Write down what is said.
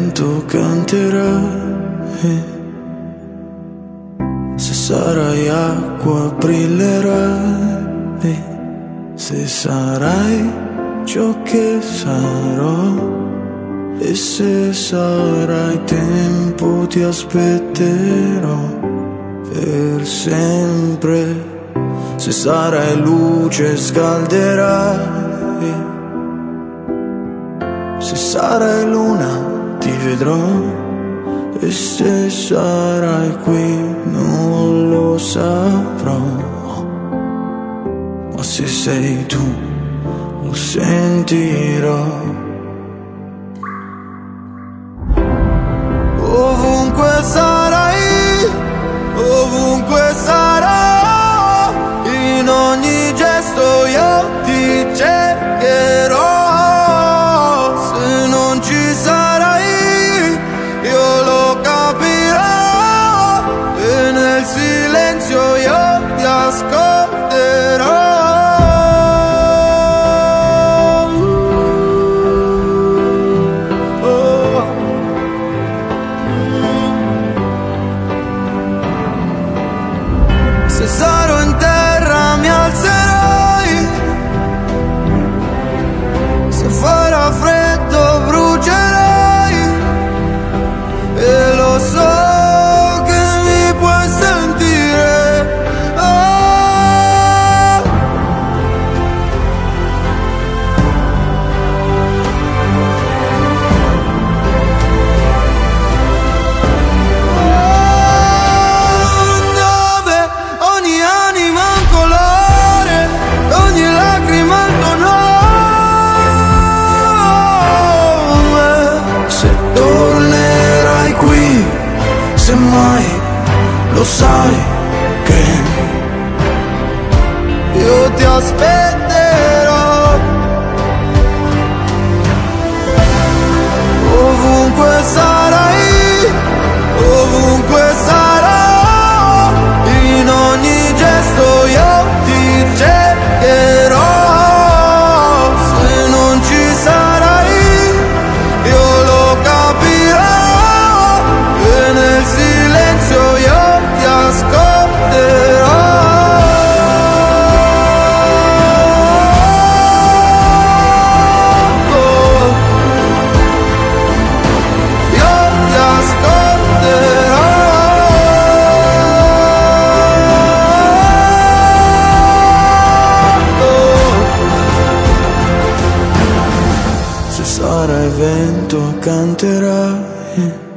vento canterai, se sarai acqua brillerai, se sarai ciò che sarò, e se sarai tempo ti aspetterò per sempre. Se sarai luce scalderai, se sarai luna ti vedrò, e se sarai qui non lo saprò, ma se sei tu lo sentirò. Ovunque sarai, ovunque sarò, in ogni gesto io ti cercherò. Se non ci sarai, io lo capirò, e nel silenzio io ti ascolterò. Se sarò in terra mi alzerai, se farà freddo brucerai, e lo so che mi puoi sentire. Oh. Dove ogni anima ha un colore, ogni lacrima ha il tuo nome. Se tornerai qui, semmai lo sai che io ti aspetterò. Ovunque sarai, ovunque sarò, in ogni gesto io ti cercherò. Se non ci sarai, io lo capirò, e nel silenzio io ti ascolterò. Io ti ascolterò. Se sarai vento canterai,